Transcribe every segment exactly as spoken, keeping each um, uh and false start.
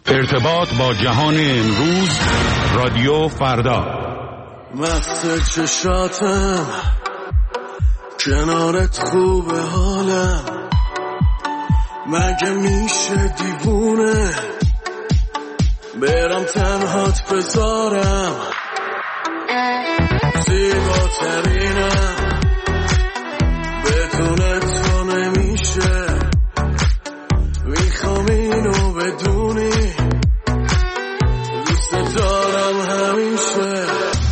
ارتباط با جهان امروز، رادیو فردا. مست چشاتم کنارت خوبه حالم، مگه میشه دیوونه برم تنهات بذارم، زیباترینم بدون تو نمیشه، میخوام اینو بدونی دوست دارم همیشه.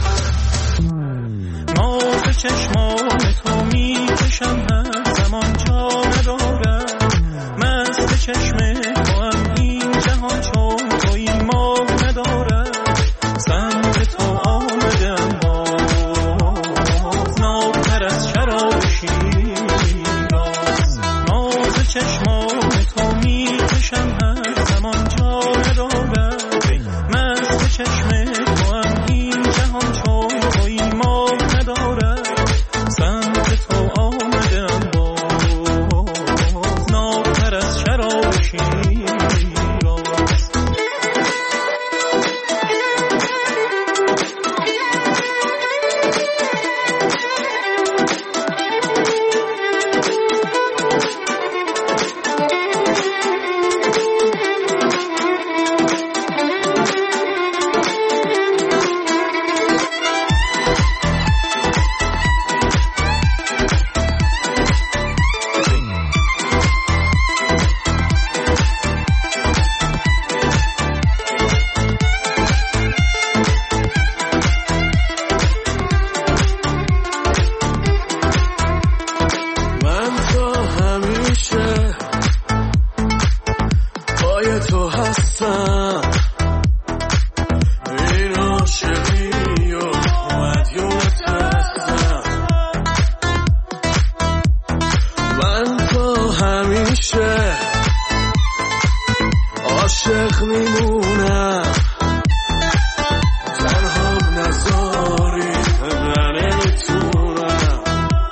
ناز چشمان تو میکشم هر زمان جا ندارم، مست چشم تو هم این جهان چون توی ما ندارم، سمت تو آمدم باز نابتر از شراب شیراز. ناز چشمان تو میکشم هر زمان جا ندارم، مست چشم تو هم این جهان چون توی ما ندارم، سمت تو آمدم باز نابتر از شراب شیراز. عاشق میمونم تنها نزاری من نمیتونم.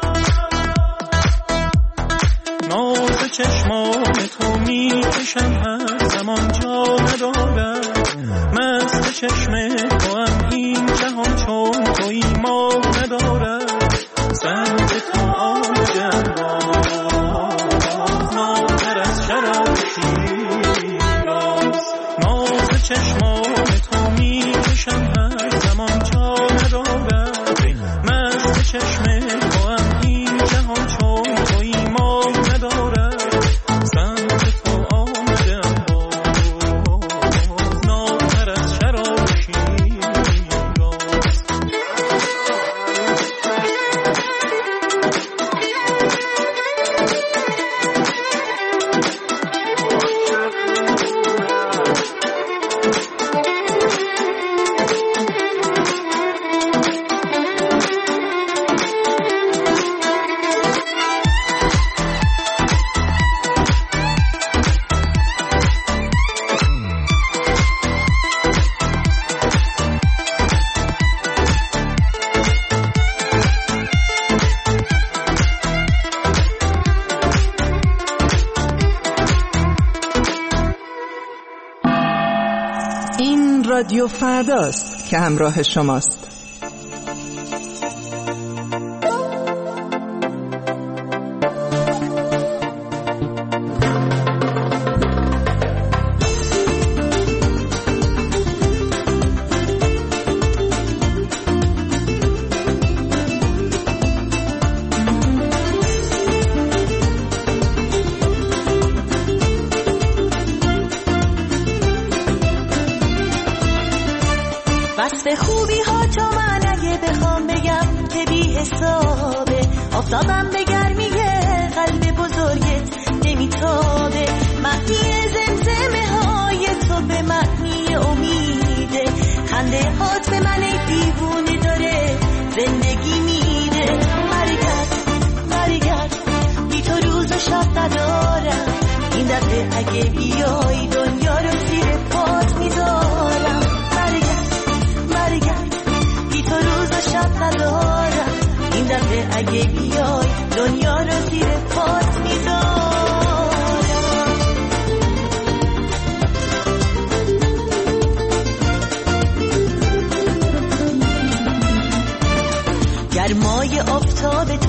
ناز چشمان تو میکشم هر زمان جا ندارم، مست چشم تو هم این جهان چون توی ما ندارم، سمت تو آمدم باز نابتر از شراب شیراز. ناز چشمان تو میکشم هر زمان جا ندارم، مست چشم تو هم این جهان چون توی ما ندارم، سمت تو آمدم باز نابتر از شراب شیراز. این رادیو فرداست که همراه شماست. وصف خوبی ها تو من اگه بخوام بگم که بی حسابه، آفتابم به گرمی قلب بزرگت نمیتابه، معنی زمزمه های تو به معنی امیده، خنده هات به من دیوونه داره زندگی میده. برگرد برگرد بی تو روز و شب ندارم، این دفعه اگه بیای دنیا رو زیر پات میذارم. بی تو روز و شب ندارم، این دفعه اگه بیای دنیا رو زیر پات میذارم.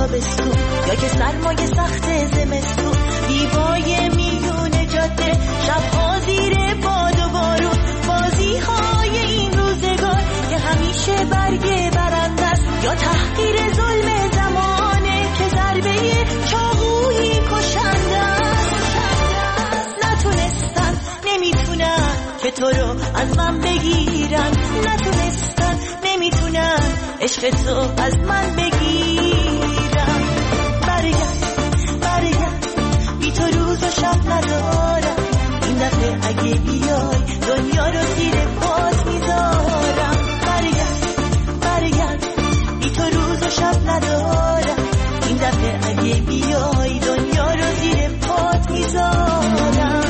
تابستون یا که سرمایه سخت زمستون، دیوای میون جاده، شبها زیر باد و بارون، بازی های این روزگار که همیشه برگ برنده است یا تحقیر ظلم زمانه که ضربه چاقویی کشنده است. نتونستن نمیتونن که تو رو از من بگیرن، نتونستن نمیتونن عشق تو از من بگیرن. برگرد برگرد بی تو روز و شب ندارم، این دفعه اگه بیای دنیا رو زیر پات میذارم. برگرد برگرد بی تو روز و شب ندارم، این دفعه اگه بیای دنیا رو زیر پات میذارم.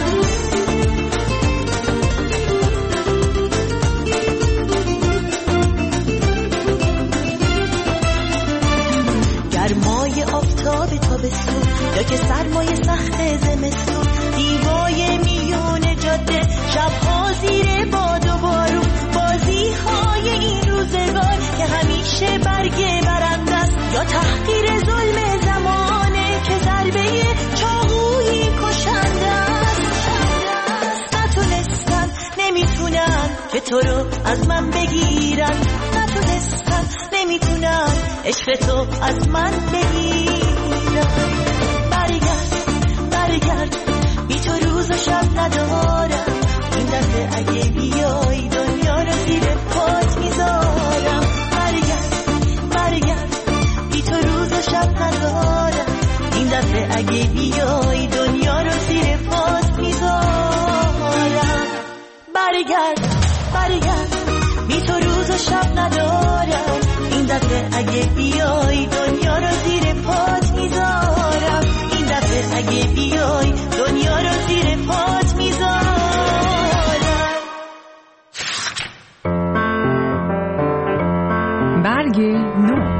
گرمای آفتاب تابستون یا که سرمایه سخت زمستون، دیوای میون جاده، شبها زیر باد و بارون، بازی های این روزگار که همیشه برگ برنده است یا تحقیر ظلم زمانه که ضربه چاقویی کشنده است. نتونستن نمیتونن که تو رو از من بگیرن، نتونستن نمیتونن عشق تو از من بگیرن. برگرد برگرد بی تو روز و شب ندارم، این دفعه اگه بیای دنیا رو زیر پات میذارم. برگرد برگرد بی تو روز و شب ندارم، این دفعه اگه بیای دنیا رو زیر پات میذارم. برگرد برگرد بی تو روز و شب ندارم، این دفعه اگه بیای دنیا رو زیر پات میذارم. این دفعه اگه بیای دنیا رو زیر پات میذارم. برگ نو.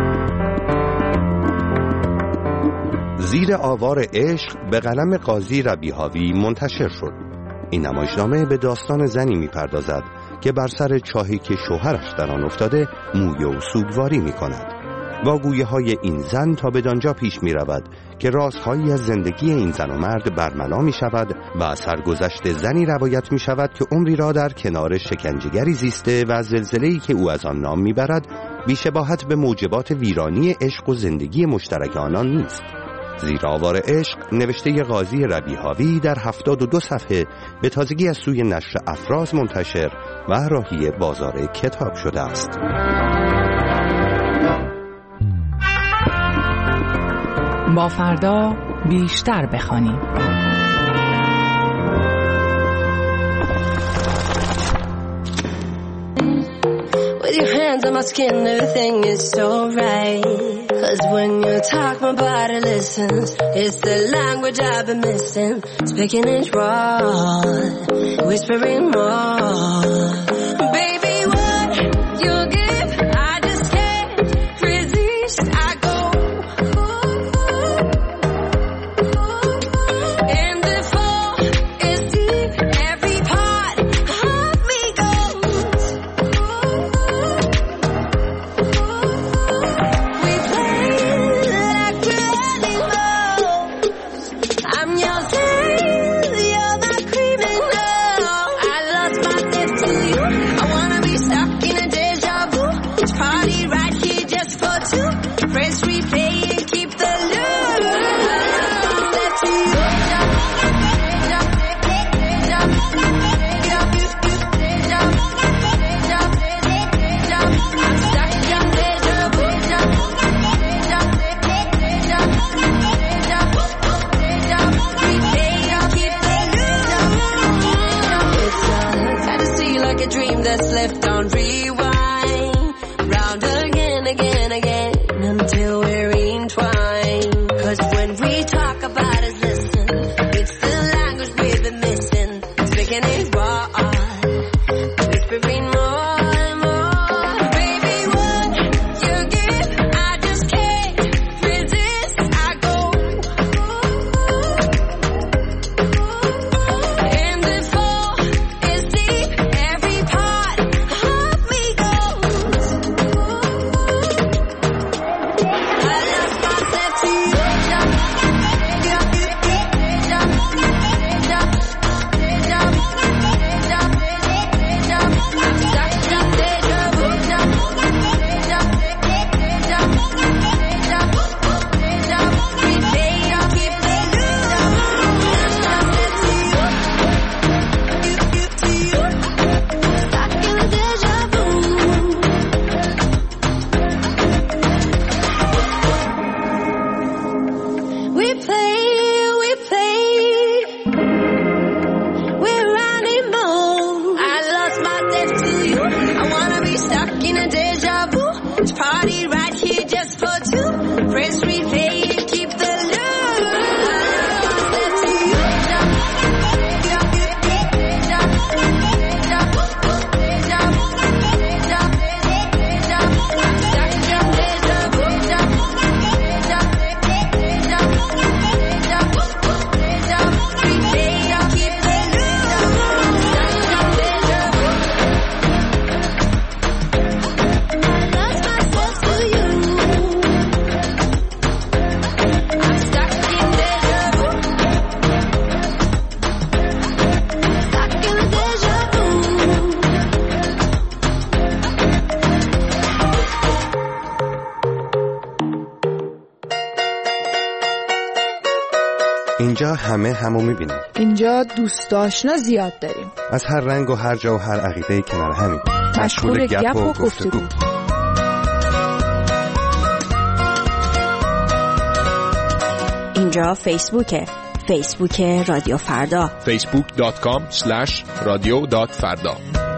زیر آوار عشق به قلم قاضی ربیهاوی منتشر شد. این نمایشنامه به داستان زنی می‌پردازد که بر سر چاهی که شوهرش در آن افتاده مویه و سوگواری می‌کند. واگویی‌های این زن تا بدانجا پیش می‌رود که رازهایی از زندگی این زن و مرد برملا می‌شود و از سرگذشت زنی روایت می‌شود که عمری را در کنار شکنجه‌گری زیسته و زلزله‌ای که او از آن نام می‌برد بی‌شباهت به موجبات ویرانی عشق و زندگی مشترک آنان نیست. زیر آوار عشق نوشته قاضی ربیهاوی در هفتاد و دو صفحه به تازگی از سوی نشر افراز منتشر و راهی بازار کتاب شده است. با فردا بیشتر بخوانیم. With your hands on my skin, everything is so right. Cause when you talk, my body listens. It's the language I've been missing. Speaking it raw, whispering more. Baby, what you give, I just can't resist. I go, and the fall is deep. Every part of me goes. We play like we're animals. I'm your slave, you're my criminal. I lost myself to you. I wanna be stuck in a deja vu. It's party right here just for two. Press replay and keep the loop. I lost myself to you. Deja, deja, deja, deja, deja, deja, I'm stuck in deja vu. Deja, deja, deja, deja, deja, replay and keep the loop. It's a fantasy like a dream that's left on rewind. Round again, again, again, until we're entwined. Cause when we talk about it, listen, it's the language we've been missing. Speaking it raw, whispering more and more. Baby, what you give, I just can't resist. I go, and the fall is deep. Every part of me goes. I lost my اینجا همه همو میبینیم. اینجا دوست آشنا زیاد داریم. از هر رنگ و هر جا و هر عقیده کنار همیم. مشغول گپ و گفتگو. اینجا فیسبوکه. فیسبوک رادیو فردا. فیسبوک دات کام اسلش رادیو دات فردا.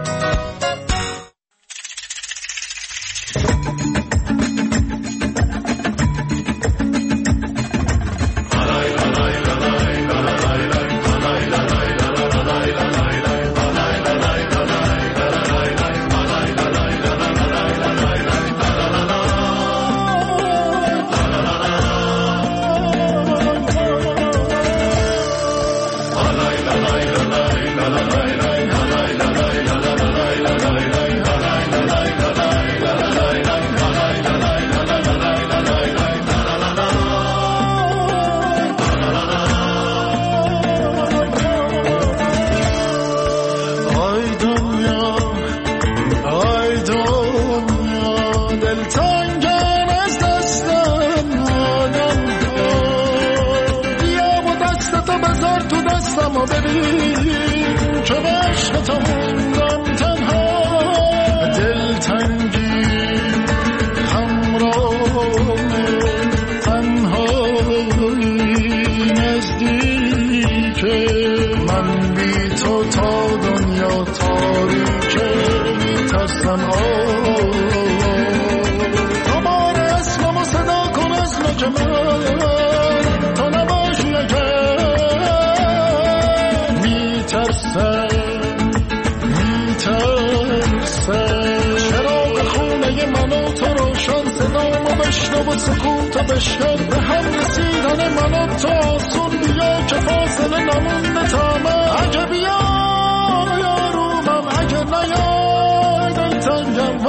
سکوت بشکر به هم رسیدن من و تو آسون بیا که فاصله نمونده تا من اگه بیا یارومم اگه نیا دلتنگم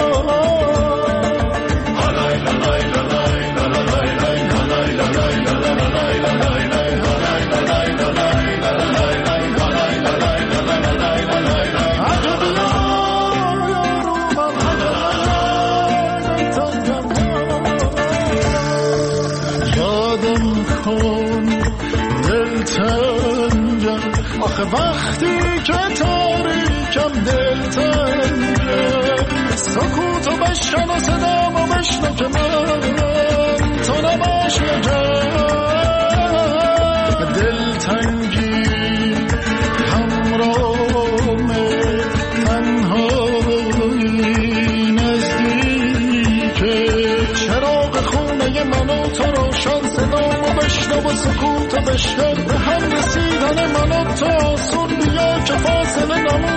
آخه وقتی که تاریکم دلتنگم سکوتو بشکن و صدامو بشنو که من تو نباش یکم دلتنگی همراهمه تنهایی نزدیکه چراغ خونه من و تو روشن صدامو بشنو و سکوتو بشکن به هم رسیدن من و تو آسون بیا که فاصله نمون